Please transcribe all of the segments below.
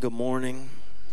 Good morning.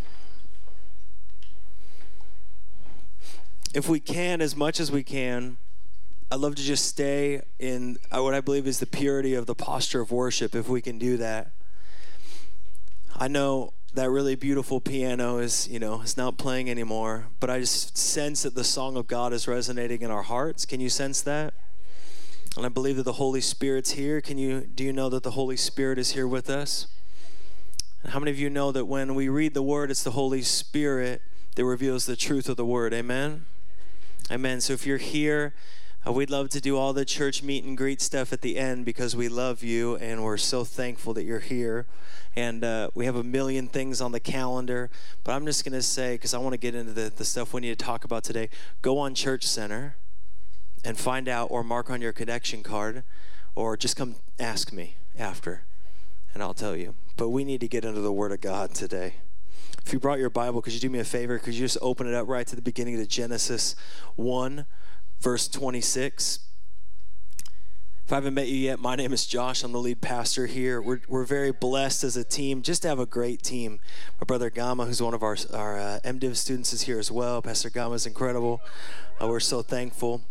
If we can, as much as we can, I'd love to just stay in what I believe is the purity of the posture of worship, if we can do that. I know that really beautiful piano is not playing anymore, but I just sense that the song of God is resonating in our hearts. Can you sense that? And I believe that the Holy Spirit's here. Do you know that the Holy Spirit is here with us? And how many of you know that when we read the Word, it's the Holy Spirit that reveals the truth of the Word? Amen? Amen. So if you're here, we'd love to do all the church meet and greet stuff at the end because we love you and we're so thankful that you're here. And we have a million things on the calendar. But I'm just going to say, because I want to get into the stuff we need to talk about today, go on Church Center and find out, or mark on your connection card, or just come ask me after, and I'll tell you. But we need to get into the Word of God today. If you brought your Bible, could you do me a favor? Could you just open it up right to the beginning of Genesis 1, verse 26? If I haven't met you yet, my name is Josh. I'm the lead pastor here. We're very blessed as a team, just to have a great team. My brother Gama, who's one of our MDiv students, is here as well. Pastor Gama is incredible. We're so thankful.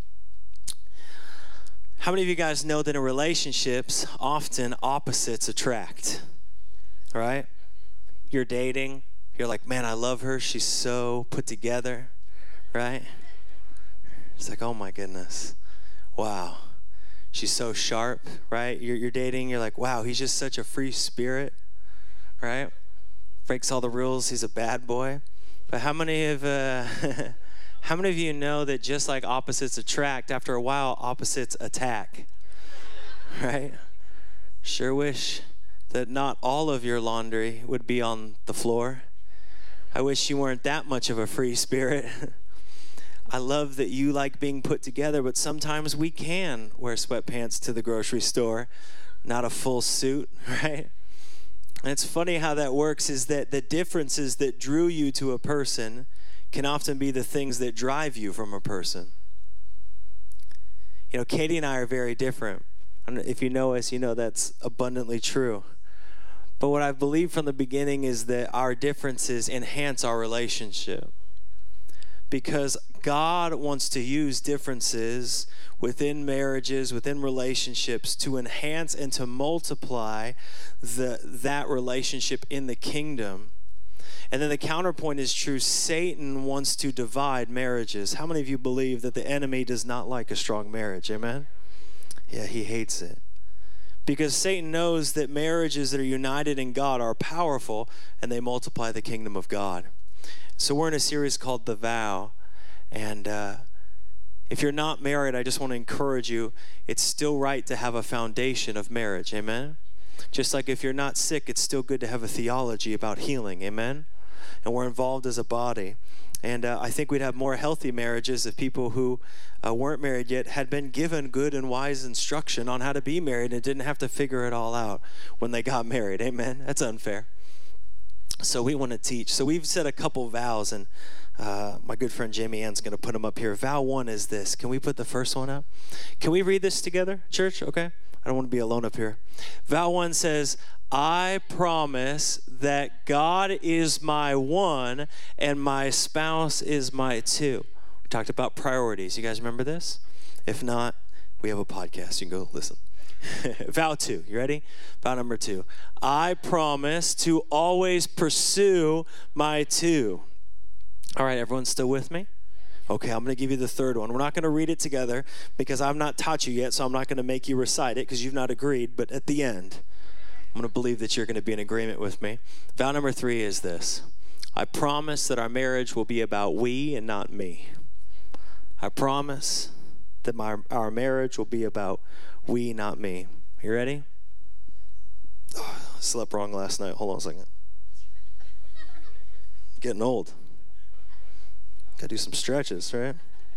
How many of you guys know that in relationships, often opposites attract, right? You're dating. You're like, man, I love her. She's so put together, right? It's like, oh, my goodness. Wow. She's so sharp, right? You're dating. You're like, wow, he's just such a free spirit, right? Breaks all the rules. He's a bad boy. But how many of you know that just like opposites attract, after a while, opposites attack, right? Sure wish that not all of your laundry would be on the floor. I wish you weren't that much of a free spirit. I love that you like being put together, but sometimes we can wear sweatpants to the grocery store, not a full suit, right? And it's funny how that works, is that the differences that drew you to a person can often be the things that drive you from a person. You know, Katie and I are very different. If you know us, you know that's abundantly true. But what I believe from the beginning is that our differences enhance our relationship. Because God wants to use differences within marriages, within relationships, to enhance and to multiply that relationship in the kingdom. And then the counterpoint is true. Satan wants to divide marriages. How many of you believe that the enemy does not like a strong marriage? Amen? Yeah, he hates it. Because Satan knows that marriages that are united in God are powerful and they multiply the kingdom of God. So we're in a series called The Vow. And if you're not married, I just want to encourage you, it's still right to have a foundation of marriage. Amen? Just like if you're not sick, it's still good to have a theology about healing. Amen? And we're involved as a body. And I think we'd have more healthy marriages if people who weren't married yet had been given good and wise instruction on how to be married and didn't have to figure it all out when they got married. Amen? That's unfair. So we want to teach. So we've said a couple vows, and my good friend Jamie Ann's going to put them up here. Vow 1 is this. Can we put the first one up? Can we read this together, church? Okay? I don't want to be alone up here. Vow 1 says, I promise that God is my 1 and my spouse is my 2. We talked about priorities. You guys remember this? If not, we have a podcast. You can go listen. Vow 2. You ready? Vow number 2. I promise to always pursue my 2. All right, everyone still with me? Okay, I'm going to give you the third one. We're not going to read it together because I've not taught you yet, so I'm not going to make you recite it because you've not agreed. But at the end, I'm going to believe that you're going to be in agreement with me. Vow number 3 is this. I promise that our marriage will be about we and not me. I promise that our marriage will be about we, not me. You ready? Oh, I slept wrong last night. Hold on a second. Getting old. Got to do some stretches, right?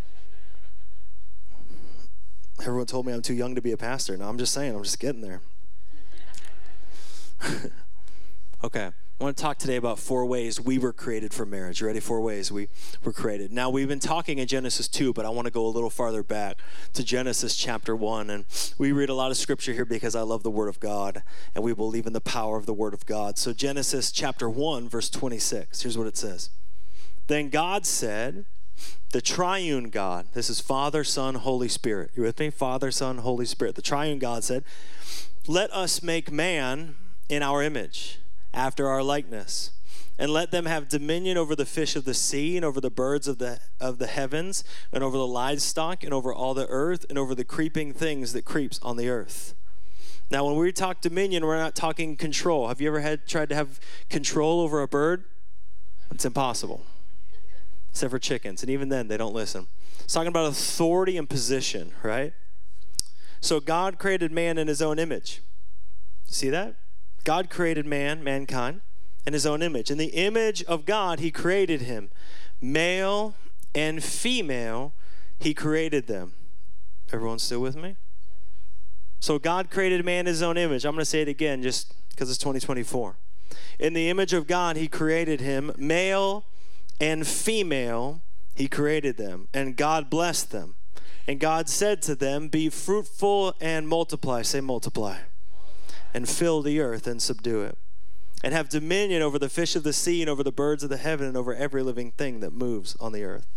Everyone told me I'm too young to be a pastor. No, I'm just saying, I'm just getting there. Okay, I want to talk today about 4 ways we were created for marriage. You ready? 4 ways we were created. Now, we've been talking in Genesis 2, but I want to go a little farther back to Genesis chapter 1. And we read a lot of scripture here because I love the Word of God, and we believe in the power of the Word of God. So Genesis chapter 1, verse 26, here's what it says. Then God said, the triune God, this is Father, Son, Holy Spirit. You with me? Father, Son, Holy Spirit. The triune God said, let us make man in our image, after our likeness, and let them have dominion over the fish of the sea, and over the birds of the heavens, and over the livestock, and over all the earth, and over the creeping things that creeps on the earth. Now, when we talk dominion, we're not talking control. Have you ever tried to have control over a bird? It's impossible, except for chickens, and even then, they don't listen. It's talking about authority and position, right? So God created man in his own image. See that? God created mankind, in his own image. In the image of God, he created him. Male and female, he created them. Everyone still with me? So God created man in his own image. I'm going to say it again just because it's 2024. In the image of God, he created him. Male and female, he created them. And God blessed them. And God said to them, be fruitful and multiply. Say multiply. And fill the earth and subdue it, and have dominion over the fish of the sea, and over the birds of the heaven, and over every living thing that moves on the earth.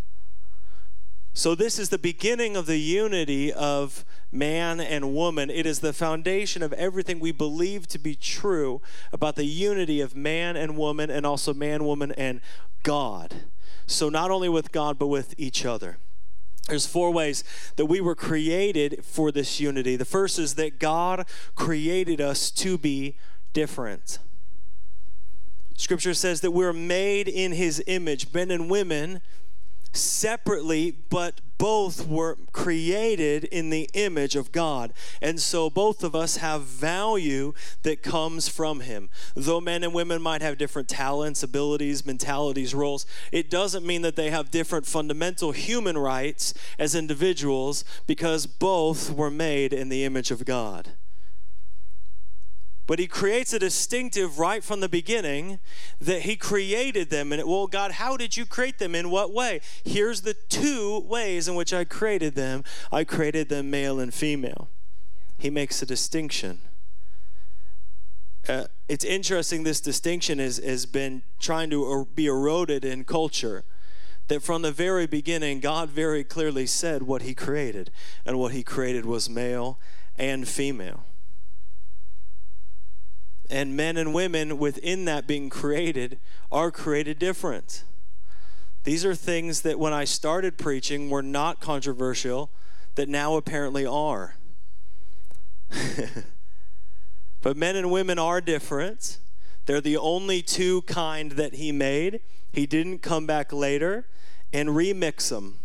So this is the beginning of the unity of man and woman. It is the foundation of everything we believe to be true about the unity of man and woman, and also man, woman, and God. So not only with God, but with each other. There's 4 ways that we were created for this unity. The first is that God created us to be different. Scripture says that we're made in his image, men and women, separately, but both were created in the image of God. And so both of us have value that comes from him. Though men and women might have different talents, abilities, mentalities, roles, it doesn't mean that they have different fundamental human rights as individuals, because both were made in the image of God. But he creates a distinctive right from the beginning that he created them. And well, God, how did you create them? In what way? Here's the 2 ways in which I created them. I created them male and female. He makes a distinction. It's interesting, this distinction has been trying to be eroded in culture. That from the very beginning, God very clearly said what he created. And what he created was male and female. And men and women within that being created are created different. These are things that when I started preaching were not controversial, that now apparently are. But men and women are different. They're the only 2 kind that he made. He didn't come back later and remix them.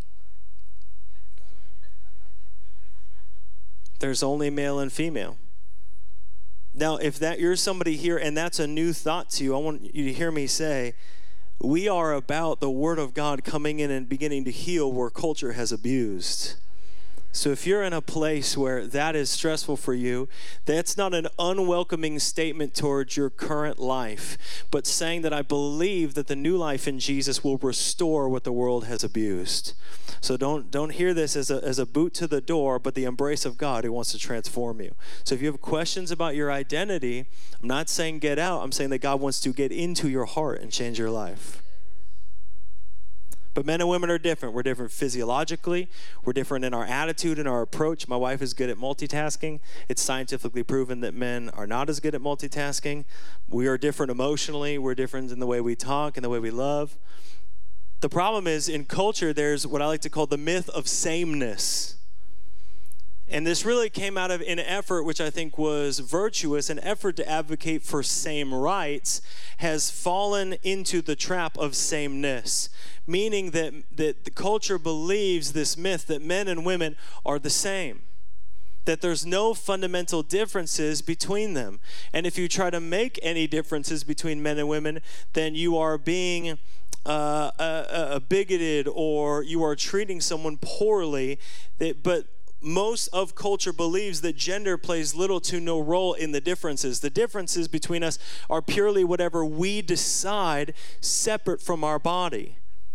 There's only male and female. Now, if you're somebody here and that's a new thought to you, I want you to hear me say, we are about the Word of God coming in and beginning to heal where culture has abused. So if you're in a place where that is stressful for you, that's not an unwelcoming statement towards your current life, but saying that I believe that the new life in Jesus will restore what the world has abused. So don't hear this as a boot to the door, but the embrace of God who wants to transform you. So if you have questions about your identity, I'm not saying get out. I'm saying that God wants to get into your heart and change your life. But men and women are different. We're different physiologically. We're different in our attitude and our approach. My wife is good at multitasking. It's scientifically proven that men are not as good at multitasking. We are different emotionally. We're different in the way we talk and the way we love. The problem is in culture, there's what I like to call the myth of sameness. And this really came out of an effort, which I think was virtuous, an effort to advocate for same rights, has fallen into the trap of sameness, meaning that the culture believes this myth that men and women are the same, that there's no fundamental differences between them. And if you try to make any differences between men and women, then you are being bigoted, or you are treating someone poorly. But most of culture believes that gender plays little to no role in the differences. The differences between us are purely whatever we decide separate from our body.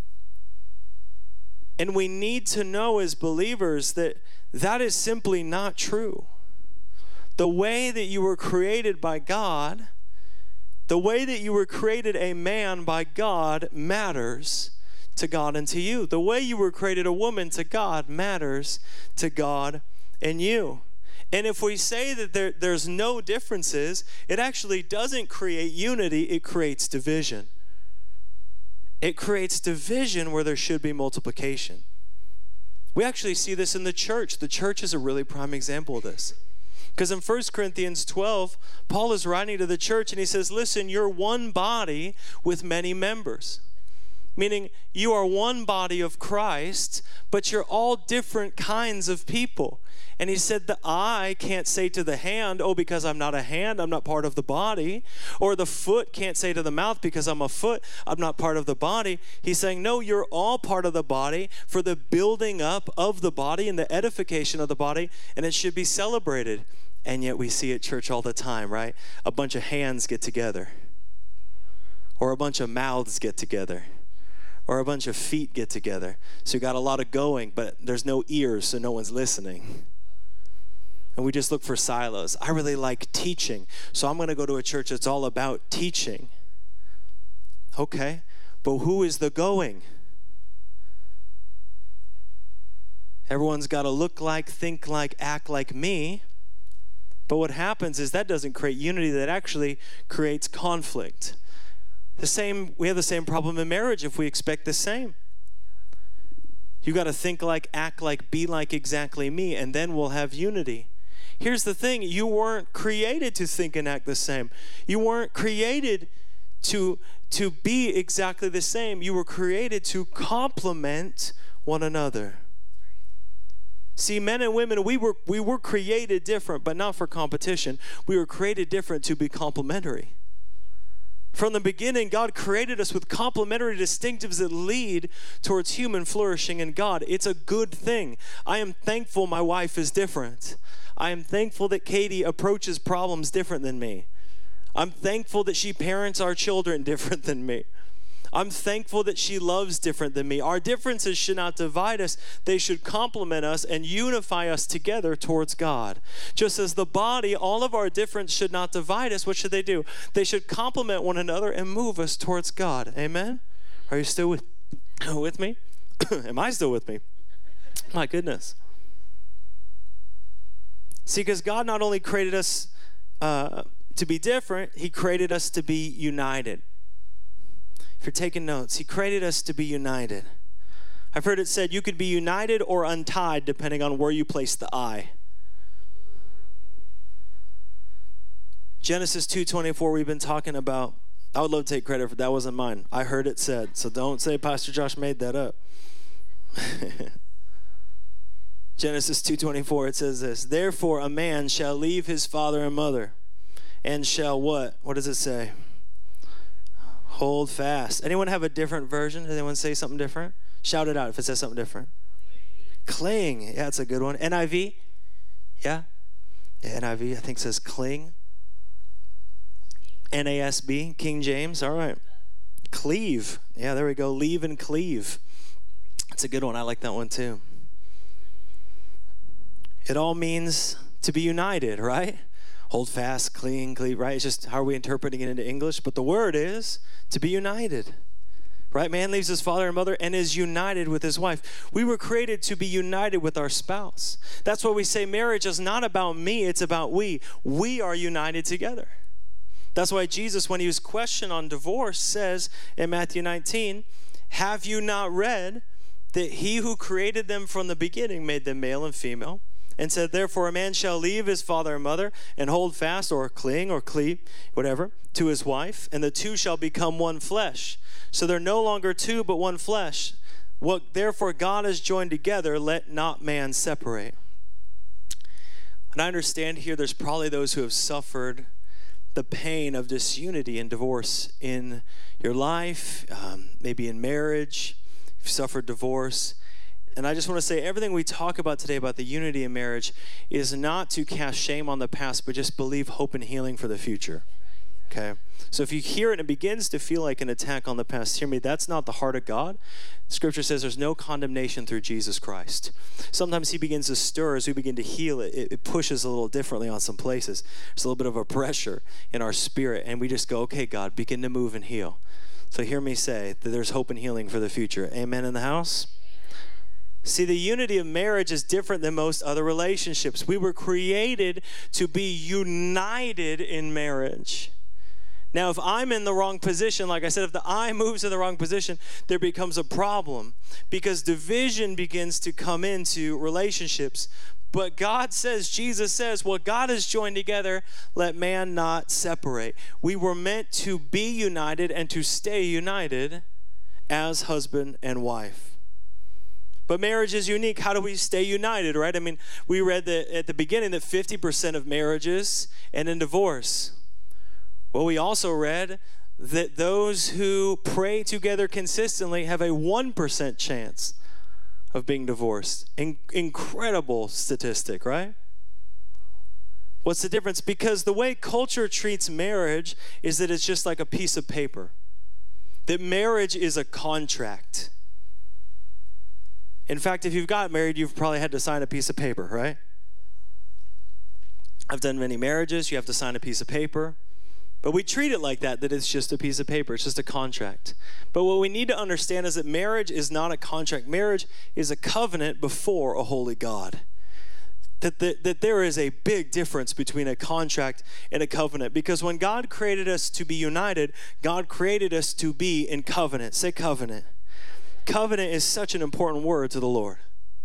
And we need to know as believers that that is simply not true. The way that you were created by God, the way that you were created a man by God matters to God and to you. The way you were created a woman to God matters to God and you. And if we say that there's no differences, it actually doesn't create unity, it creates division. It creates division where there should be multiplication. We actually see this in the church. The church is a really prime example of this. Because in 1 Corinthians 12, Paul is writing to the church and he says, listen, you're one body with many members. Meaning you are one body of Christ, but you're all different kinds of people. And he said the eye can't say to the hand, oh, because I'm not a hand, I'm not part of the body. Or the foot can't say to the mouth, because I'm a foot, I'm not part of the body. He's saying, no, you're all part of the body for the building up of the body and the edification of the body, and it should be celebrated. And yet we see at church all the time, right? A bunch of hands get together. Or a bunch of mouths get together. Or a bunch of feet get together. So you got a lot of going, but there's no ears, so no one's listening. And we just look for silos. I really like teaching, so I'm going to go to a church that's all about teaching. Okay, but who is the going? Everyone's got to look like, think like, act like me. But what happens is that doesn't create unity, that actually creates conflict. We have the same problem in marriage if we expect the same. You got to think like, act like, be like exactly me, and then we'll have unity. Here's the thing, you weren't created to think and act the same. You weren't created to be exactly the same. You were created to complement one another. See, men and women, we were created different, but not for competition. We were created different to be complementary. From the beginning, God created us with complementary distinctives that lead towards human flourishing in God. It's a good thing. I am thankful my wife is different. I am thankful that Katie approaches problems different than me. I'm thankful that she parents our children different than me. I'm thankful that she loves different than me. Our differences should not divide us. They should complement us and unify us together towards God. Just as the body, all of our difference should not divide us. What should they do? They should complement one another and move us towards God. Amen? Are you still with me? Am I still with me? My goodness. See, because God not only created us to be different, He created us to be united. If you're taking notes, He created us to be united. I've heard it said you could be united or untied depending on where you place the I. Genesis 2:24 we've been talking about. I would love to take credit for that. Wasn't mine. I heard it said, so don't say Pastor Josh made that up. Genesis 2:24, it says this, therefore a man shall leave his father and mother and shall what? What does it say? Hold fast. Anyone have a different version? Does anyone say something different? Shout it out if it says something different. Cling. Yeah, that's a good one. NIV? Yeah? Yeah, NIV I think says cling. NASB, King James. All right. Cleave. Yeah, there we go. Leave and cleave. That's a good one. I like that one too. It all means to be united, right? Hold fast, cling, cleave, right? It's just how are we interpreting it into English? But the word is to be united, right? Man leaves his father and mother and is united with his wife. We were created to be united with our spouse. That's why we say marriage is not about me, it's about we. We are united together. That's why Jesus, when he was questioned on divorce, says in Matthew 19, have you not read that he who created them from the beginning made them male and female? And said, therefore, a man shall leave his father and mother and hold fast or cling or cleave, whatever, to his wife, and the two shall become one flesh. So they're no longer two, but one flesh. What therefore God has joined together, let not man separate. And I understand here there's probably those who have suffered the pain of disunity and divorce in your life, maybe in marriage. You've suffered divorce. And I just want to say everything we talk about today about the unity in marriage is not to cast shame on the past, but just believe hope and healing for the future. Okay? So if you hear it and it begins to feel like an attack on the past, hear me, that's not the heart of God. Scripture says there's no condemnation through Jesus Christ. Sometimes he begins to stir as we begin to heal it. It pushes a little differently on some places. There's a little bit of a pressure in our spirit, and we just go, okay, God, begin to move and heal. So hear me say that there's hope and healing for the future. Amen in the house? See, the unity of marriage is different than most other relationships. We were created to be united in marriage. Now, if I'm in the wrong position, like I said, if the I moves in the wrong position, there becomes a problem because division begins to come into relationships. But God says, Jesus says, what God has joined together, let man not separate. We were meant to be united and to stay united as husband and wife. But marriage is unique. How do we stay united, right? I mean, we read that at the beginning that 50% of marriages end in divorce. Well, we also read that those who pray together consistently have a 1% chance of being divorced. Incredible statistic, right? What's the difference? Because the way culture treats marriage is that it's just like a piece of paper. That marriage is a contract. In fact, if you've got married, you've probably had to sign a piece of paper, right? I've done many marriages. You have to sign a piece of paper. But we treat it like that it's just a piece of paper. It's just a contract. But what we need to understand is that marriage is not a contract. Marriage is a covenant before a holy God. That there is a big difference between a contract and a covenant. Because when God created us to be united, God created us to be in covenant. Say covenant. Covenant is such an important word to the Lord.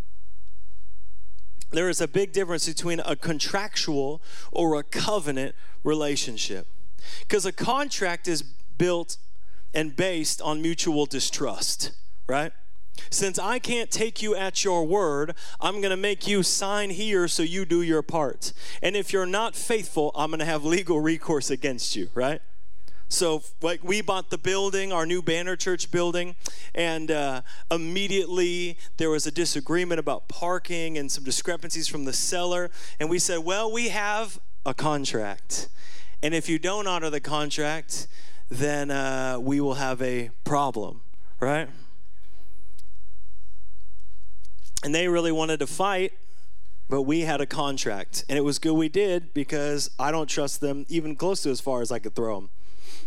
There is a big difference between a contractual or a covenant relationship. Because a contract is built and based on mutual distrust, right? Since I can't take you at your word, I'm going to make you sign here so you do your part. And if you're not faithful, I'm going to have legal recourse against you, right? So like we bought the building, our new Banner Church building, and immediately there was a disagreement about parking and some discrepancies from the seller. And we said, well, we have a contract. And if you don't honor the contract, then we will have a problem, right? And they really wanted to fight, but we had a contract. And it was good we did because I don't trust them even close to as far as I could throw them.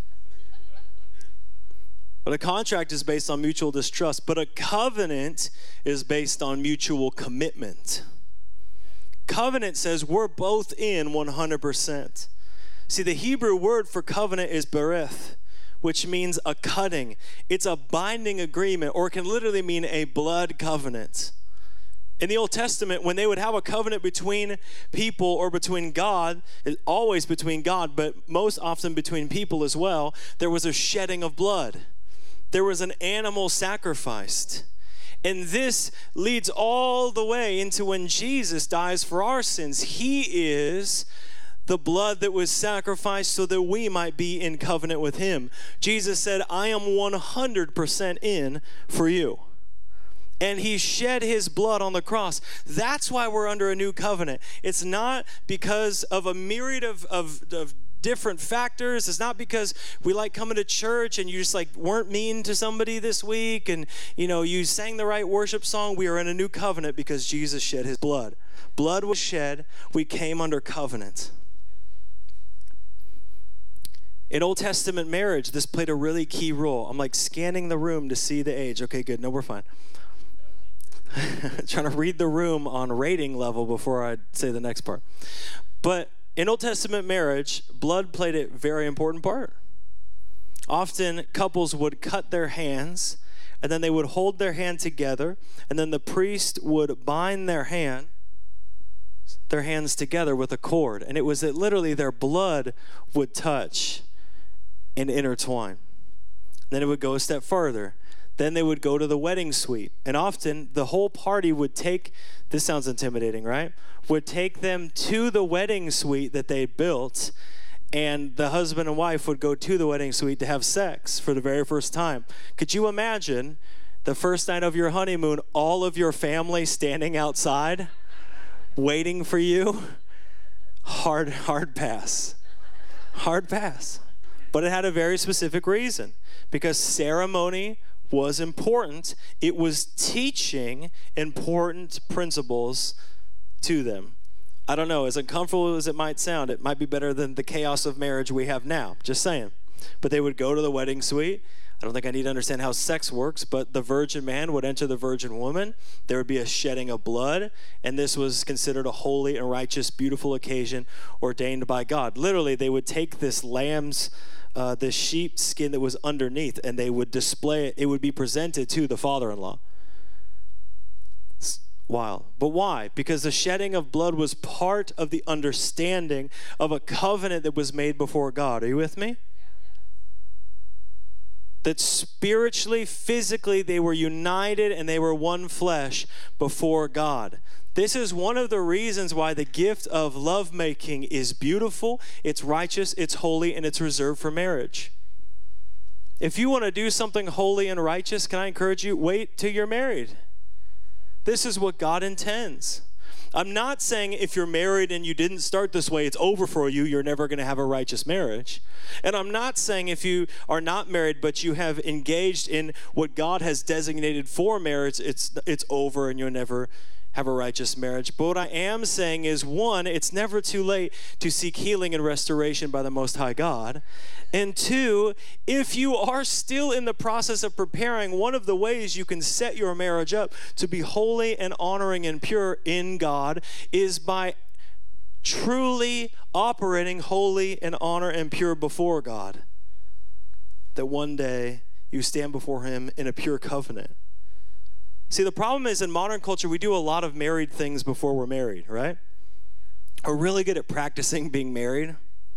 But a contract is based on mutual distrust, but a covenant is based on mutual commitment. Covenant says we're both in 100%. See, the Hebrew word for covenant is berith, which means a cutting. It's a binding agreement, or it can literally mean a blood covenant. In the Old Testament, when they would have a covenant between people or between God, always between God, but most often between people as well, there was a shedding of blood. There was an animal sacrificed. And this leads all the way into when Jesus dies for our sins. He is the blood that was sacrificed so that we might be in covenant with him. Jesus said, I am 100% in for you. And he shed his blood on the cross. That's why we're under a new covenant. It's not because of a myriad of different factors. It's not because we like coming to church and you just like weren't mean to somebody this week and you sang the right worship song. We are in a new covenant because Jesus shed his blood. Blood was shed. We came under covenant. In Old Testament marriage, this played a really key role. I'm like scanning the room to see the age. Okay, good. No, we're fine. Trying to read the room on rating level before I say the next part. But in Old Testament marriage, blood played a very important part. Often couples would cut their hands, and then they would hold their hand together, and then the priest would bind their hands together with a cord. And it was that literally their blood would touch and intertwine. Then it would go a step further. Then they would go to the wedding suite. And often the whole party would take, this sounds intimidating, right? Would take them to the wedding suite that they built, and the husband and wife would go to the wedding suite to have sex for the very first time. Could you imagine The first night of your honeymoon, all of your family standing outside, waiting for you. Hard pass. Hard pass. But it had a very specific reason. Because ceremony was important. It was teaching important principles to them. I don't know, as uncomfortable as it might sound, it might be better than the chaos of marriage we have now. Just saying. But they would go to the wedding suite. I don't think I need to understand how sex works, but the virgin man would enter the virgin woman. There would be a shedding of blood, and this was considered a holy and righteous, beautiful occasion ordained by God. Literally, they would take this this sheep skin that was underneath, and they would display it. It would be presented to the father-in-law. Wow. But why? Because the shedding of blood was part of the understanding of a covenant that was made before God. Are you with me? That spiritually, physically, they were united and they were one flesh before God. This is one of the reasons why the gift of lovemaking is beautiful, it's righteous, it's holy, and it's reserved for marriage. If you want to do something holy and righteous, can I encourage you, wait till you're married. This is what God intends. I'm not saying if you're married and you didn't start this way, it's over for you, you're never going to have a righteous marriage. And I'm not saying if you are not married, but you have engaged in what God has designated for marriage, it's over and you'll never have a righteous marriage. But what I am saying is, one, it's never too late to seek healing and restoration by the Most High God. And two, if you are still in the process of preparing, one of the ways you can set your marriage up to be holy and honoring and pure in God is by truly operating holy and honor and pure before God. That one day you stand before Him in a pure covenant. See, the problem is in modern culture, we do a lot of married things before we're married, right? We're really good at practicing being married.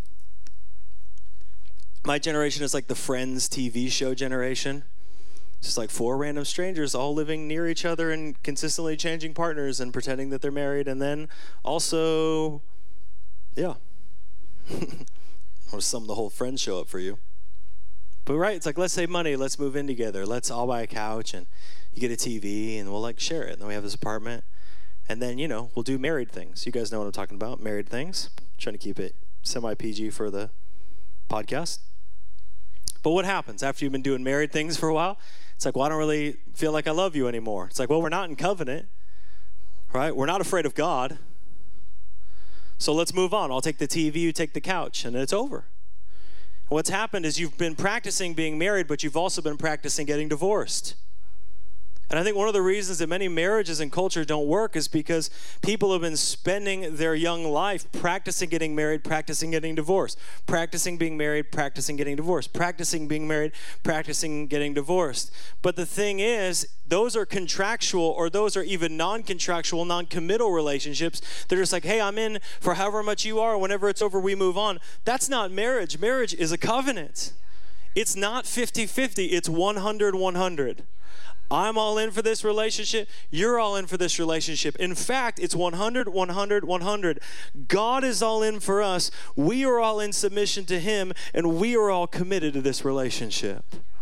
My generation is like the Friends TV show generation. Just like 4 random strangers all living near each other and consistently changing partners and pretending that they're married. And then also, I'll sum the whole Friends show up for you. But right, it's like, let's save money, let's move in together, let's all buy a couch and you get a TV and we'll like share it. And then we have this apartment. And then, we'll do married things. You guys know what I'm talking about, married things. I'm trying to keep it semi-PG for the podcast. But what happens after you've been doing married things for a while? It's like, well, I don't really feel like I love you anymore. It's like, well, we're not in covenant, right? We're not afraid of God. So let's move on. I'll take the TV, you take the couch, and it's over. And what's happened is you've been practicing being married, but you've also been practicing getting divorced. And I think one of the reasons that many marriages and culture don't work is because people have been spending their young life practicing getting married, practicing getting divorced, practicing being married, practicing getting divorced, practicing being married, practicing getting divorced. But the thing is, those are contractual, or those are even non-contractual, non-committal relationships. They're just like, hey, I'm in for however much you are. Whenever it's over, we move on. That's not marriage. Marriage is a covenant. It's not 50-50. It's 100-100. I'm all in for this relationship. You're all in for this relationship. In fact, it's 100, 100, 100. God is all in for us. We are all in submission to Him, and we are all committed to this relationship.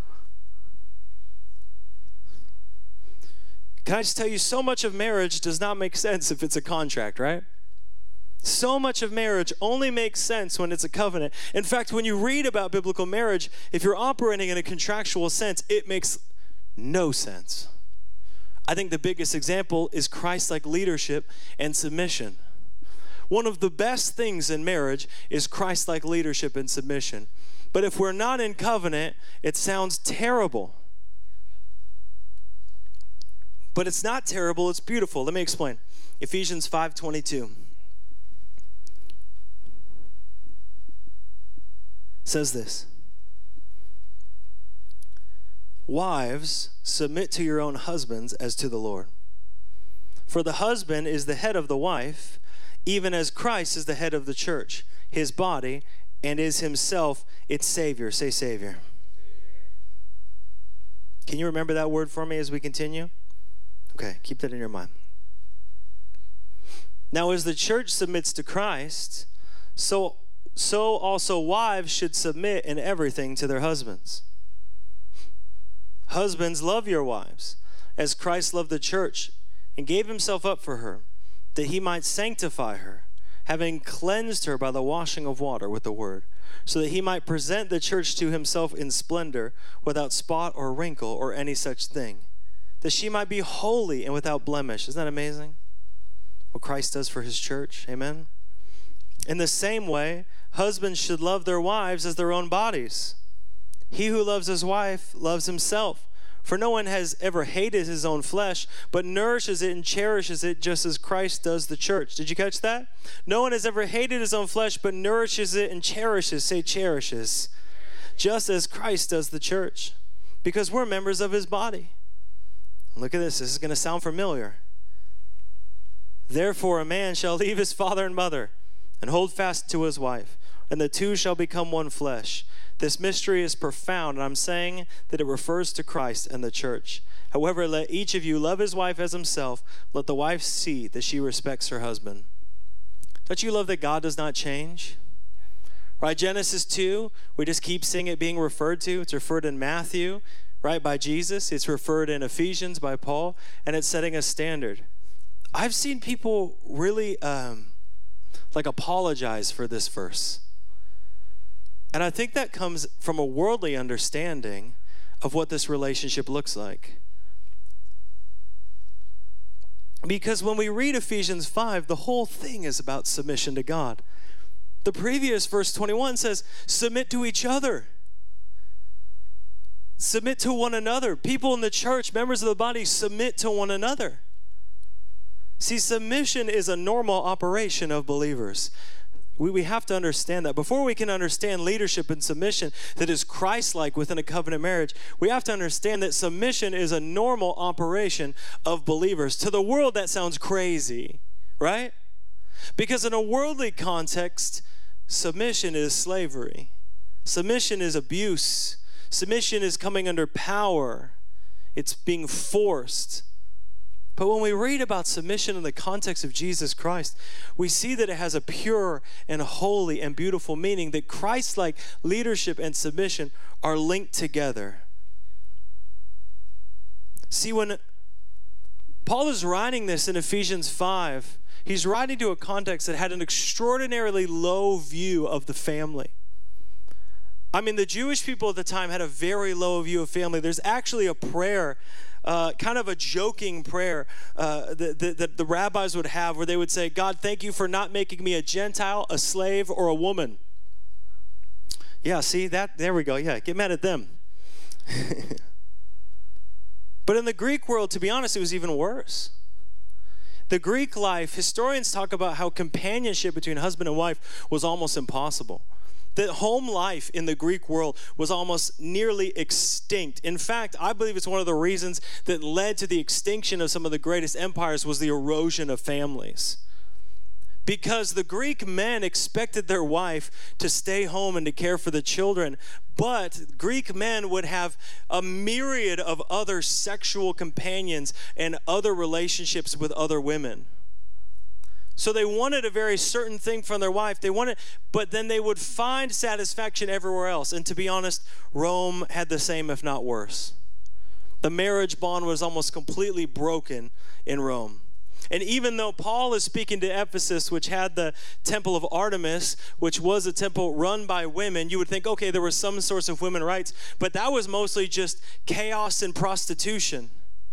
Can I just tell you, so much of marriage does not make sense if it's a contract, right? So much of marriage only makes sense when it's a covenant. In fact, when you read about biblical marriage, if you're operating in a contractual sense, it makes no sense. I think the biggest example is Christ-like leadership and submission. One of the best things in marriage is Christ-like leadership and submission. But if we're not in covenant, it sounds terrible. But it's not terrible, it's beautiful. Let me explain. Ephesians 5:22 says this. Wives, submit to your own husbands as to the Lord. For the husband is the head of the wife, even as Christ is the head of the church, His body, and is Himself its Savior. Say Savior. Can you remember that word for me as we continue? Okay, keep that in your mind. Now, as the church submits to Christ, so also wives should submit in everything to their husbands. Husbands, love your wives, as Christ loved the church and gave himself up for her, that he might sanctify her, having cleansed her by the washing of water with the word, so that he might present the church to himself in splendor, without spot or wrinkle or any such thing, that she might be holy and without blemish. Isn't that amazing? What Christ does for his church. Amen. In the same way, husbands should love their wives as their own bodies. He who loves his wife loves himself. For no one has ever hated his own flesh, but nourishes it and cherishes it just as Christ does the church. Did you catch that? No one has ever hated his own flesh, but nourishes it and cherishes. Say cherishes. Just as Christ does the church. Because we're members of his body. Look at this. This is going to sound familiar. Therefore, a man shall leave his father and mother and hold fast to his wife, and the two shall become one flesh. This mystery is profound, and I'm saying that it refers to Christ and the church. However, let each of you love his wife as himself. Let the wife see that she respects her husband. Don't you love that God does not change? Right? Genesis 2, we just keep seeing it being referred to. It's referred in Matthew, right, by Jesus. It's referred in Ephesians by Paul, and it's setting a standard. I've seen people really apologize for this verse. And I think that comes from a worldly understanding of what this relationship looks like. Because when we read Ephesians 5, the whole thing is about submission to God. The previous verse 21 says, submit to each other. Submit to one another. People in the church, members of the body, submit to one another. See, submission is a normal operation of believers. We have to understand that. Before we can understand leadership and submission that is Christ-like within a covenant marriage, we have to understand that submission is a normal operation of believers. To the world, that sounds crazy, right? Because in a worldly context, submission is slavery. Submission is abuse. Submission is coming under power. It's being forced. But when we read about submission in the context of Jesus Christ, we see that it has a pure and holy and beautiful meaning, that Christ-like leadership and submission are linked together. See, when Paul is writing this in Ephesians 5, he's writing to a context that had an extraordinarily low view of the family. I mean, the Jewish people at the time had a very low view of family. There's actually a prayer, kind of a joking prayer that the rabbis would have, where they would say, God, thank you for not making me a Gentile, a slave, or a woman. Yeah, see that? There we go. Yeah, get mad at them. But in the Greek world, to be honest, it was even worse. The Greek life, historians talk about how companionship between husband and wife was almost impossible. That home life in the Greek world was almost nearly extinct. In fact, I believe it's one of the reasons that led to the extinction of some of the greatest empires was the erosion of families. Because the Greek men expected their wife to stay home and to care for the children, but Greek men would have a myriad of other sexual companions and other relationships with other women. So they wanted a very certain thing from their wife. But then they would find satisfaction everywhere else. And to be honest, Rome had the same, if not worse. The marriage bond was almost completely broken in Rome. And even though Paul is speaking to Ephesus, which had the temple of Artemis, which was a temple run by women, you would think, okay, there was some source of women's rights, but that was mostly just chaos and prostitution.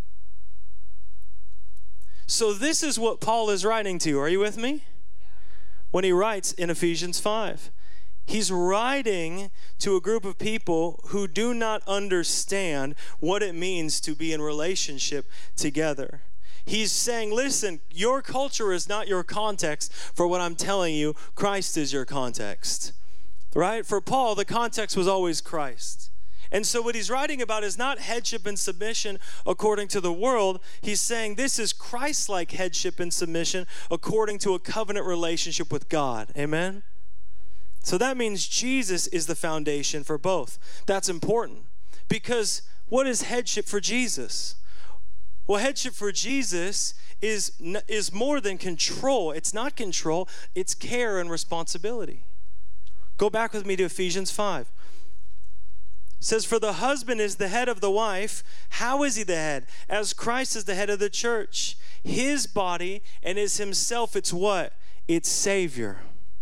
So this is what Paul is writing to. Are you with me? When he writes in Ephesians 5. He's writing to a group of people who do not understand what it means to be in relationship together. He's saying, listen, your culture is not your context for what I'm telling you. Christ is your context. Right? For Paul, the context was always Christ. And so what he's writing about is not headship and submission according to the world. He's saying this is Christ-like headship and submission according to a covenant relationship with God. Amen? So that means Jesus is the foundation for both. That's important. Because what is headship for Jesus? Well, headship for Jesus is more than control. It's not control. It's care and responsibility. Go back with me to Ephesians 5. says, for the husband is the head of the wife. How is he the head? As Christ is the head of the church, his body, and is himself its what? Its Savior.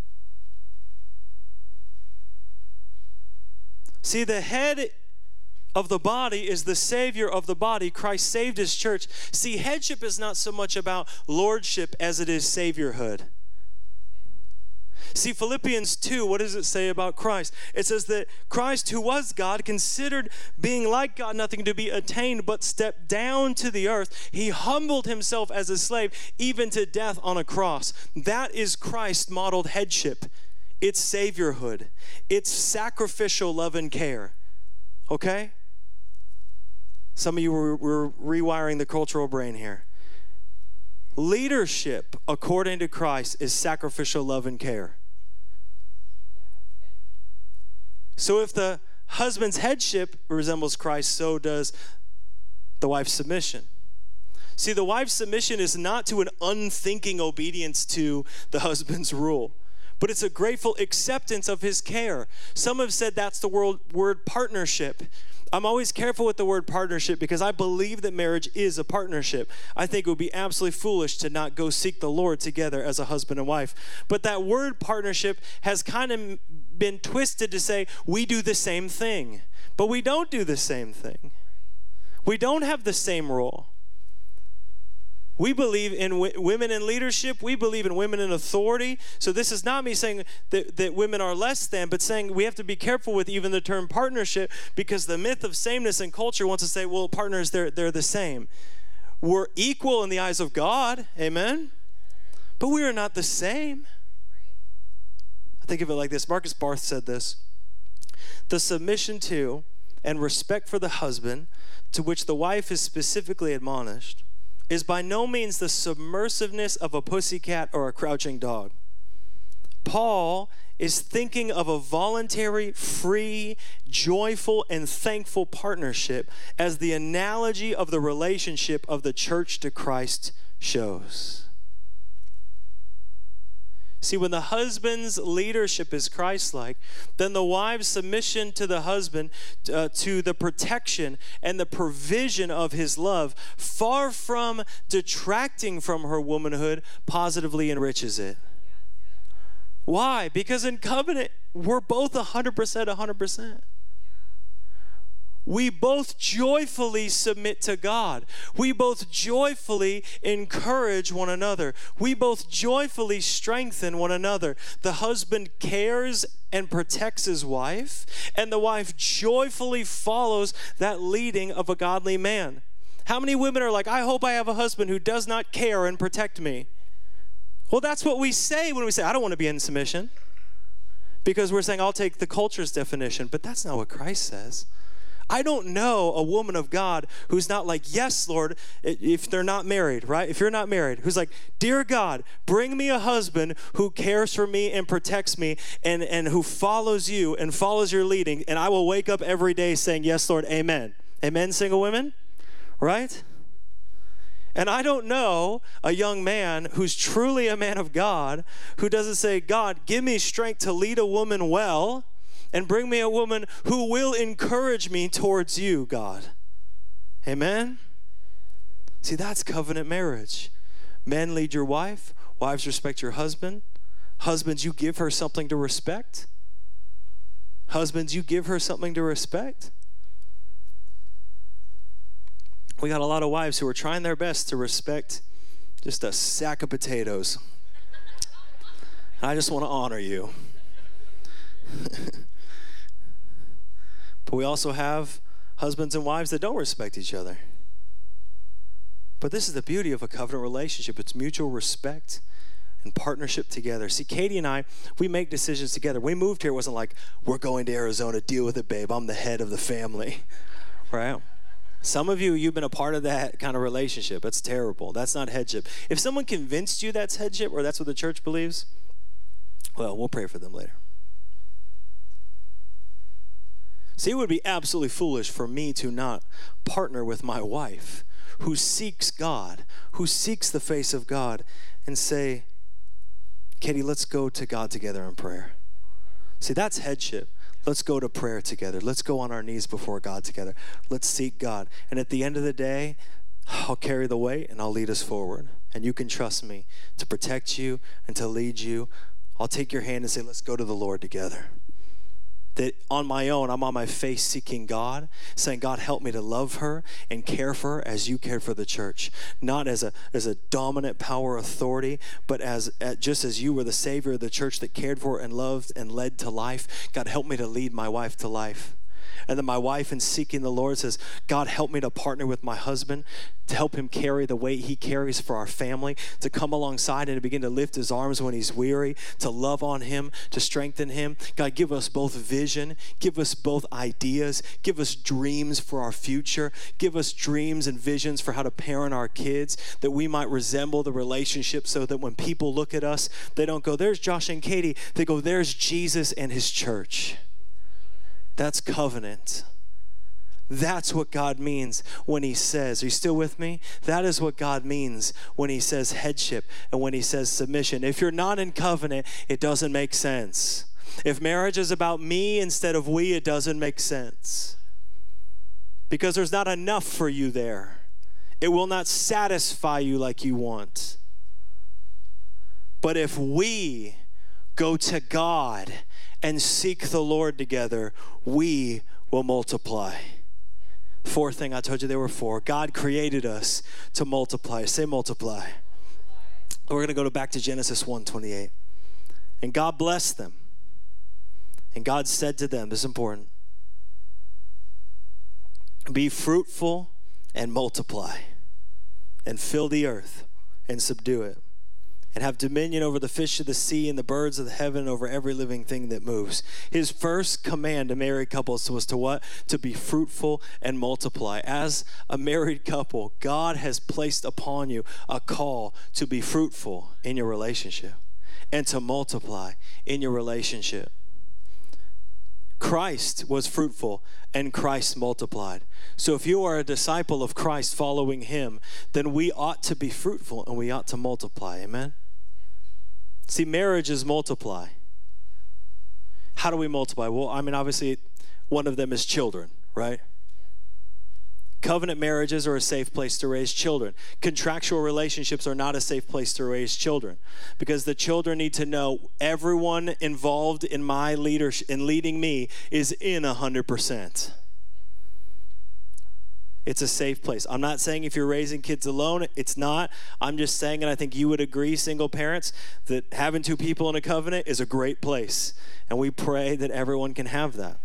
See, the head of the body is the Savior of the body. Christ saved his church. See, headship is not so much about lordship as it is saviorhood. See, Philippians 2, what does it say about Christ? It says that Christ, who was God, considered being like God nothing to be attained, but stepped down to the earth. He humbled himself as a slave, even to death on a cross. That is Christ modeled headship. It's saviorhood. It's sacrificial love and care. Okay? Some of you were rewiring the cultural brain here. Leadership, according to Christ, is sacrificial love and care. So if the husband's headship resembles Christ, so does the wife's submission. See, the wife's submission is not to an unthinking obedience to the husband's rule, but it's a grateful acceptance of his care. Some have said that's the word partnership. I'm always careful with the word partnership because I believe that marriage is a partnership. I think it would be absolutely foolish to not go seek the Lord together as a husband and wife. But that word partnership has kind of been twisted to say we do the same thing. But we don't do the same thing. We don't have the same role. We believe in women in leadership. We believe in women in authority. So this is not me saying that women are less than, but saying we have to be careful with even the term partnership because the myth of sameness in culture wants to say, well, partners, they're the same. We're equal in the eyes of God, amen? But we are not the same. I think of it like this. Marcus Barth said this. The submission to and respect for the husband, to which the wife is specifically admonished, is by no means the submersiveness of a pussycat or a crouching dog. Paul is thinking of a voluntary, free, joyful, and thankful partnership as the analogy of the relationship of the church to Christ shows. See, when the husband's leadership is Christ-like, then the wife's submission to the husband, to the protection and the provision of his love, far from detracting from her womanhood, positively enriches it. Why? Because in covenant, we're both 100%. We both joyfully submit to God. We both joyfully encourage one another. We both joyfully strengthen one another. The husband cares and protects his wife, and the wife joyfully follows that leading of a godly man. How many women are like, I hope I have a husband who does not care and protect me? Well, that's what we say when we say, I don't want to be in submission. Because we're saying, I'll take the culture's definition, but that's not what Christ says. I don't know a woman of God who's not like, yes, Lord, if they're not married, right? If you're not married, who's like, dear God, bring me a husband who cares for me and protects me and who follows you and follows your leading, and I will wake up every day saying, yes, Lord, amen. Amen, single women, right? And I don't know a young man who's truly a man of God who doesn't say, God, give me strength to lead a woman well, and bring me a woman who will encourage me towards you, God. Amen? See, that's covenant marriage. Men, lead your wife. Wives, respect your husband. Husbands, you give her something to respect. Husbands, you give her something to respect. We got a lot of wives who are trying their best to respect just a sack of potatoes. I just want to honor you. But we also have husbands and wives that don't respect each other. But this is the beauty of a covenant relationship. It's mutual respect and partnership together. See, Katie and I, we make decisions together. We moved here, it wasn't like, we're going to Arizona, deal with it, babe. I'm the head of the family, right? Some of you, you've been a part of that kind of relationship. That's terrible. That's not headship. If someone convinced you that's headship or that's what the church believes, well, we'll pray for them later. See, it would be absolutely foolish for me to not partner with my wife who seeks God, who seeks the face of God, and say, Katie, let's go to God together in prayer. See, that's headship. Let's go to prayer together. Let's go on our knees before God together. Let's seek God. And at the end of the day, I'll carry the weight and I'll lead us forward. And you can trust me to protect you and to lead you. I'll take your hand and say, let's go to the Lord together. That on my own, I'm on my face seeking God, saying, God, help me to love her and care for her as you cared for the church. Not as a dominant power authority, but just as you were the Savior of the church that cared for and loved and led to life. God, help me to lead my wife to life. And then my wife, in seeking the Lord, says, God, help me to partner with my husband to help him carry the weight he carries for our family, to come alongside and to begin to lift his arms when he's weary, to love on him, to strengthen him. God, give us both vision, give us both ideas, give us dreams for our future, give us dreams and visions for how to parent our kids, that we might resemble the relationship so that when people look at us, they don't go, there's Josh and Katie. They go, there's Jesus and his church. That's covenant. That's what God means when he says, are you still with me? That is what God means when he says headship and when he says submission. If you're not in covenant, it doesn't make sense. If marriage is about me instead of we, it doesn't make sense. Because there's not enough for you there. It will not satisfy you like you want. But if we go to God and seek the Lord together, we will multiply. Fourth thing, I told you there were four. God created us to multiply. Say multiply. We're going to go back to Genesis 1:28. And God blessed them. And God said to them, this is important, be fruitful and multiply and fill the earth and subdue it, and have dominion over the fish of the sea and the birds of the heaven, over every living thing that moves. His first command to married couples was to what? To be fruitful and multiply. As a married couple, God has placed upon you a call to be fruitful in your relationship and to multiply in your relationship. Christ was fruitful and Christ multiplied. So if you are a disciple of Christ following him, then we ought to be fruitful and we ought to multiply. Amen? See, marriages multiply. How do we multiply? Well, I mean, obviously, one of them is children, right? Covenant marriages are a safe place to raise children. Contractual relationships are not a safe place to raise children, because the children need to know everyone involved in my leadership, in leading me, is in 100%. It's a safe place. I'm not saying if you're raising kids alone, it's not. I'm just saying, and I think you would agree, single parents, that having two people in a covenant is a great place. And we pray that everyone can have that.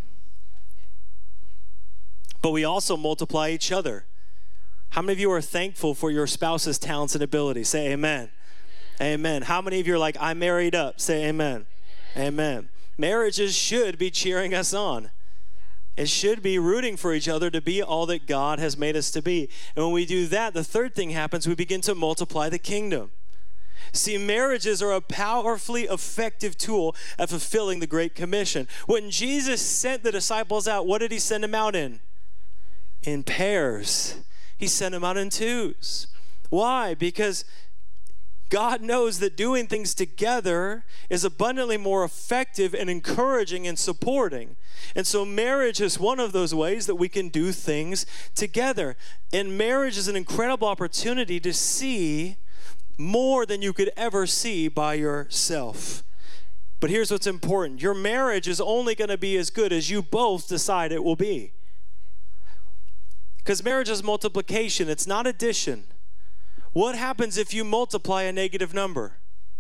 But we also multiply each other. How many of you are thankful for your spouse's talents and abilities? Say amen. Amen. How many of you are like, I'm married up? Say amen. Amen. Marriages should be cheering us on. It should be rooting for each other to be all that God has made us to be. And when we do that, the third thing happens, we begin to multiply the kingdom. See, marriages are a powerfully effective tool at fulfilling the Great Commission. When Jesus sent the disciples out, what did he send them out in? In pairs. He sent them out in twos. Why? Because God knows that doing things together is abundantly more effective and encouraging and supporting. And so marriage is one of those ways that we can do things together. And marriage is an incredible opportunity to see more than you could ever see by yourself. But here's what's important. Your marriage is only going to be as good as you both decide it will be. Because marriage is multiplication. It's not addition. What happens if you multiply a negative number?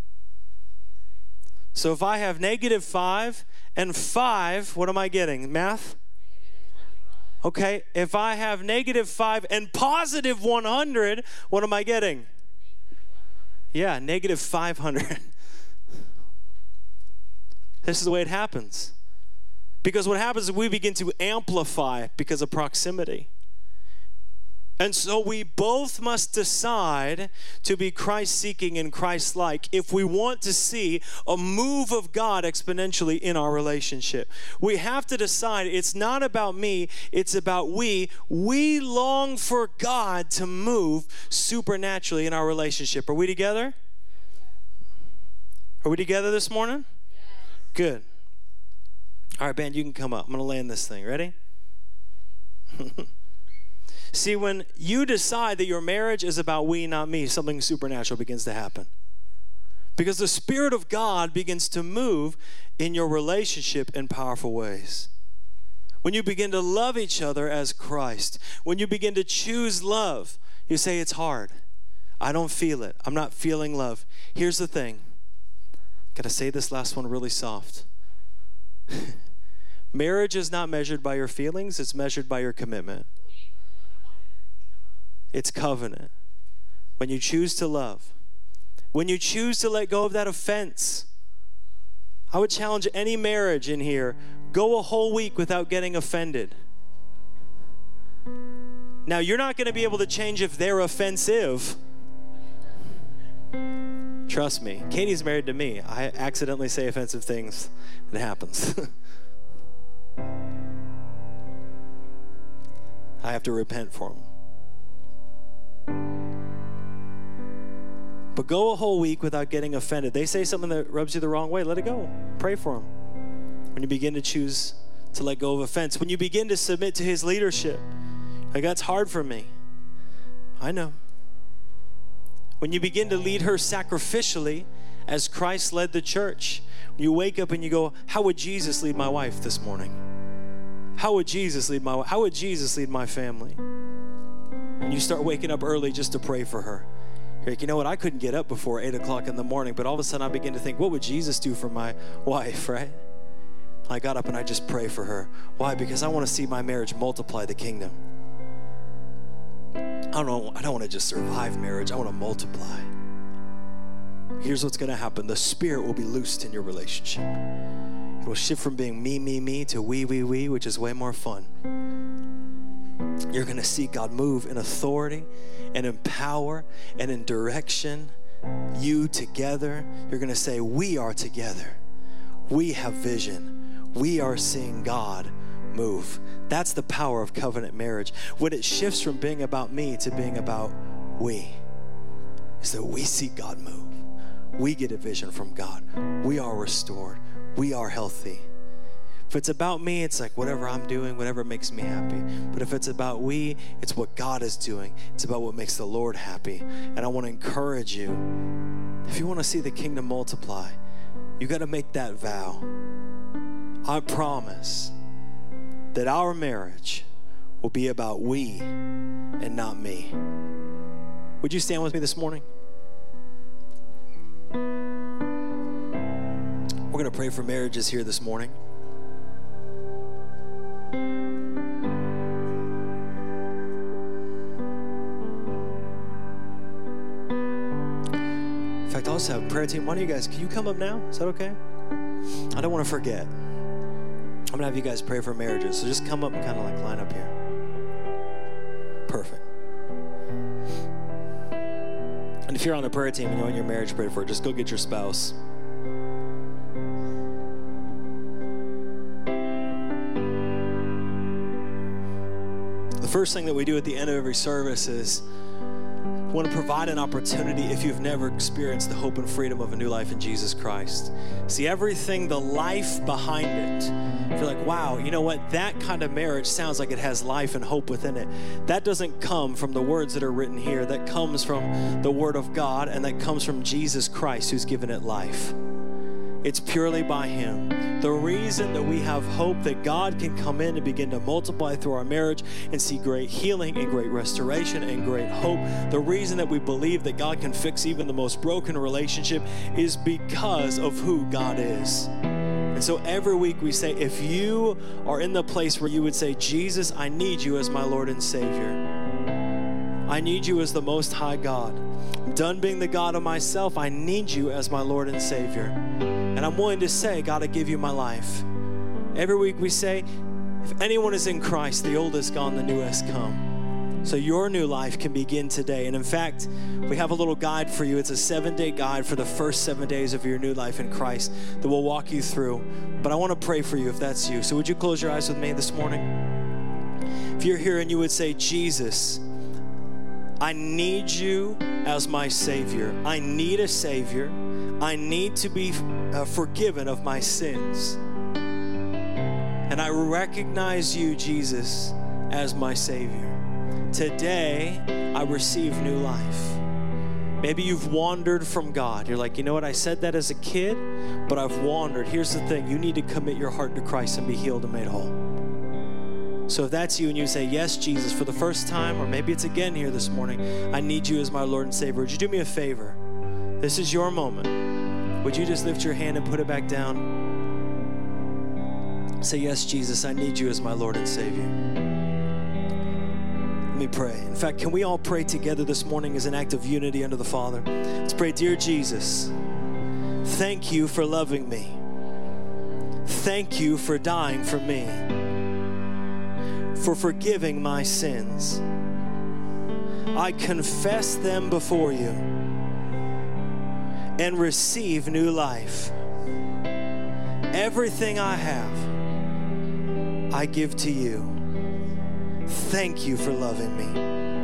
So if I have -5 and 5, what am I getting? Math? Okay, if I have -5 and +100, what am I getting? Yeah, -500. This is the way it happens. Because what happens is we begin to amplify because of proximity. And so we both must decide to be Christ-seeking and Christ-like if we want to see a move of God exponentially in our relationship. We have to decide it's not about me, it's about we. We long for God to move supernaturally in our relationship. Are we together? Are we together this morning? Good. All right, band, you can come up. I'm going to land this thing. Ready? See, when you decide that your marriage is about we, not me, something supernatural begins to happen. Because the Spirit of God begins to move in your relationship in powerful ways. When you begin to love each other as Christ, when you begin to choose love, you say it's hard. I don't feel it. I'm not feeling love. Here's the thing. Gotta say this last one really soft. Marriage is not measured by your feelings, it's measured by your commitment. It's covenant. When you choose to love, when you choose to let go of that offense, I would challenge any marriage in here, go a whole week without getting offended. Now, you're not going to be able to change if they're offensive. Trust me. Katie's married to me. I accidentally say offensive things. It happens. I have to repent for them. But go a whole week without getting offended. They say something that rubs you the wrong way, let it go. Pray for them. When you begin to choose to let go of offense, when you begin to submit to his leadership, like, that's hard for me. I know. When you begin to lead her sacrificially as Christ led the church, when you wake up and you go, how would Jesus lead my wife this morning? How would Jesus lead my wife? How would Jesus lead my family? And you start waking up early just to pray for her. You're like, you know what? I couldn't get up before 8 o'clock in the morning, but all of a sudden I begin to think, what would Jesus do for my wife, right? I got up and I just pray for her. Why? Because I want to see my marriage multiply the kingdom. I don't want to just survive marriage. I want to multiply. Here's what's going to happen. The Spirit will be loosed in your relationship. It will shift from being me to we, which is way more fun. You're going to see God move in authority and in power and in direction. You together. You're going to say, we are together. We have vision. We are seeing God move. That's the power of covenant marriage. When it shifts from being about me to being about we, is that we see God move. We get a vision from God. We are restored. We are healthy. If it's about me, it's like whatever I'm doing, whatever makes me happy. But if it's about we, it's what God is doing. It's about what makes the Lord happy. And I want to encourage you, if you want to see the kingdom multiply, you got to make that vow. I promise that our marriage will be about we and not me. Would you stand with me this morning? We're going to pray for marriages here this morning. In fact, I also have a prayer team. Why don't you guys, can you come up now? Is that okay? I don't want to forget. I'm going to have you guys pray for marriages. So just come up and kind of like line up here. Perfect. And if you're on the prayer team and you want your marriage prayed for, just go get your spouse. The first thing that we do at the end of every service is we want to provide an opportunity if you've never experienced the hope and freedom of a new life in Jesus Christ. See, everything, the life behind it. If you're like, wow, you know what? That kind of marriage sounds like it has life and hope within it. That doesn't come from the words that are written here. That comes from the Word of God, and that comes from Jesus Christ, who's given it life. It's purely by Him. The reason that we have hope that God can come in and begin to multiply through our marriage and see great healing and great restoration and great hope, the reason that we believe that God can fix even the most broken relationship is because of who God is. And so every week we say, if you are in the place where you would say, Jesus, I need you as my Lord and Savior. I need you as the Most High God. I'm done being the God of myself. I need you as my Lord and Savior. And I'm willing to say, God, I give you my life. Every week we say, if anyone is in Christ, the old is gone, the new has come. So your new life can begin today. And in fact, we have a little guide for you. It's a 7-day guide for the first 7 days of your new life in Christ that will walk you through. But I want to pray for you if that's you. So would you close your eyes with me this morning? If you're here and you would say, Jesus, I need you as my Savior. I need a Savior. I need to be forgiven of my sins. And I recognize you, Jesus, as my Savior. Today, I receive new life. Maybe you've wandered from God. You're like, you know what? I said that as a kid, but I've wandered. Here's the thing. You need to commit your heart to Christ and be healed and made whole. So if that's you and you say, yes, Jesus, for the first time, or maybe it's again here this morning, I need you as my Lord and Savior. Would you do me a favor? This is your moment. Would you just lift your hand and put it back down? Say, yes, Jesus, I need you as my Lord and Savior. Let me pray. In fact, can we all pray together this morning as an act of unity under the Father? Let's pray. Dear Jesus, thank you for loving me. Thank you for dying for me, for forgiving my sins. I confess them before you and receive new life. Everything I have, I give to you. Thank you for loving me.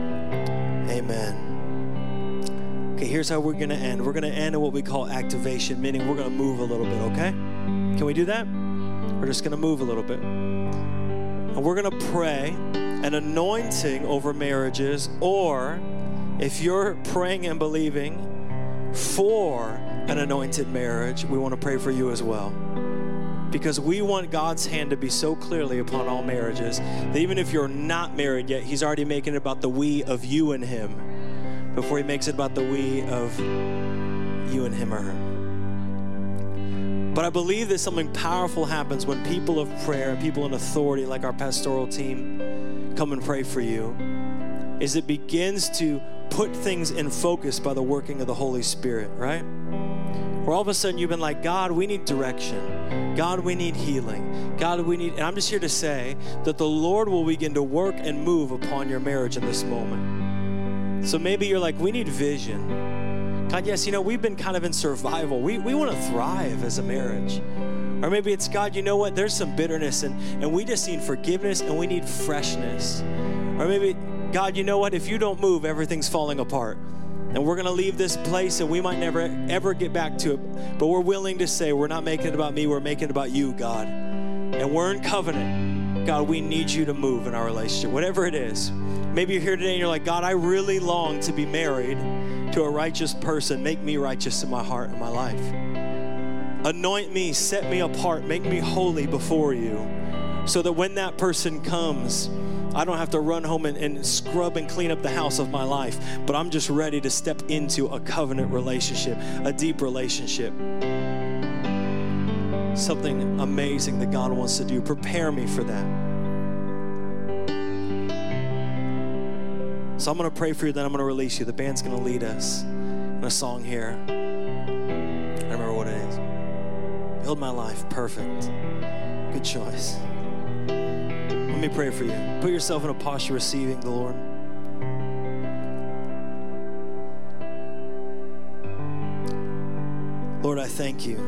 Amen. Okay, here's how we're going to end. We're going to end in what we call activation, meaning we're going to move a little bit, okay? Can we do that? We're just going to move a little bit. And we're going to pray an anointing over marriages, or if you're praying and believing for an anointed marriage, we want to pray for you as well. Because we want God's hand to be so clearly upon all marriages that even if you're not married yet, He's already making it about the we of you and Him before He makes it about the we of you and Him or her. But I believe that something powerful happens when people of prayer, people in authority like our pastoral team come and pray for you, is it begins to put things in focus by the working of the Holy Spirit, right? Where all of a sudden you've been like, God, we need direction. God, we need healing. God, we need, and I'm just here to say that the Lord will begin to work and move upon your marriage in this moment. So maybe you're like, we need vision. God, yes, you know, we've been kind of in survival. We want to thrive as a marriage. Or maybe it's, God, you know what, there's some bitterness and we just need forgiveness and we need freshness. Or maybe, God, you know what, if you don't move, everything's falling apart. And we're going to leave this place and we might never, ever get back to it. But we're willing to say, we're not making it about me, we're making it about you, God. And we're in covenant. God, we need you to move in our relationship, whatever it is. Maybe you're here today and you're like, God, I really long to be married to a righteous person. Make me righteous in my heart and my life. Anoint me, set me apart, make me holy before you, so that when that person comes, I don't have to run home and scrub and clean up the house of my life, but I'm just ready to step into a covenant relationship, a deep relationship. Something amazing that God wants to do. Prepare me for that. So I'm going to pray for you, then I'm going to release you. The band's going to lead us in a song here. I don't remember what it is. Build my life. Perfect. Good choice. Let me pray for you. Put yourself in a posture receiving the Lord. Lord, I thank you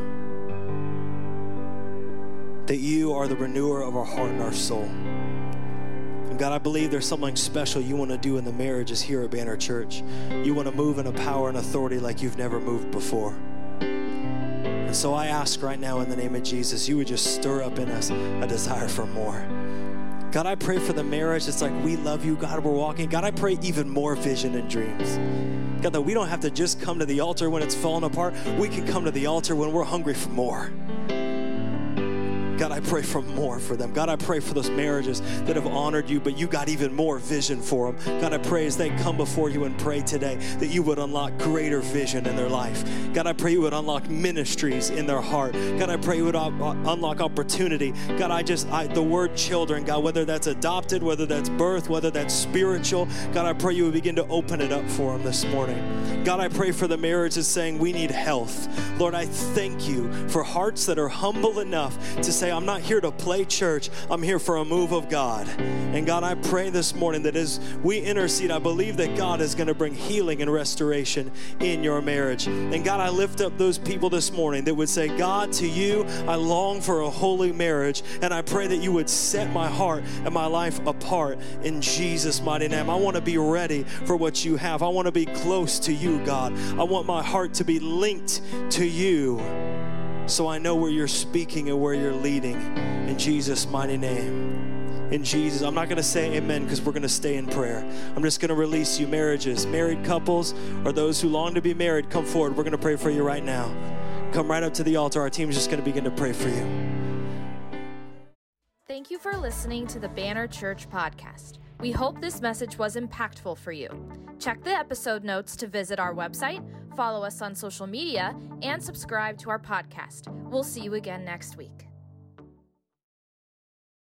that you are the renewer of our heart and our soul. And God, I believe there's something special you want to do in the marriages here at Banner Church. You want to move in a power and authority like you've never moved before. And so I ask right now in the name of Jesus, you would just stir up in us a desire for more. God, I pray for the marriage. It's like, we love you, God, we're walking. God, I pray even more vision and dreams. God, that we don't have to just come to the altar when it's falling apart. We can come to the altar when we're hungry for more. God, I pray for more for them. God, I pray for those marriages that have honored you, but you got even more vision for them. God, I pray as they come before you and pray today that you would unlock greater vision in their life. God, I pray you would unlock ministries in their heart. God, I pray you would unlock opportunity. God, the word children, God, whether that's adopted, whether that's birth, whether that's spiritual, God, I pray you would begin to open it up for them this morning. God, I pray for the marriages saying we need health. Lord, I thank you for hearts that are humble enough to say, I'm not here to play church. I'm here for a move of God. And God, I pray this morning that as we intercede, I believe that God is going to bring healing and restoration in your marriage. And God, I lift up those people this morning that would say, God, to you, I long for a holy marriage. And I pray that you would set my heart and my life apart in Jesus' mighty name. I want to be ready for what you have. I want to be close to you, God. I want my heart to be linked to you. So I know where you're speaking and where you're leading. In Jesus' mighty name. In Jesus. I'm not going to say amen because we're going to stay in prayer. I'm just going to release you, marriages, married couples, or those who long to be married, come forward. We're going to pray for you right now. Come right up to the altar. Our team is just going to begin to pray for you. Thank you for listening to the Banner Church podcast. We hope this message was impactful for you. Check the episode notes to visit our website, follow us on social media, and subscribe to our podcast. We'll see you again next week.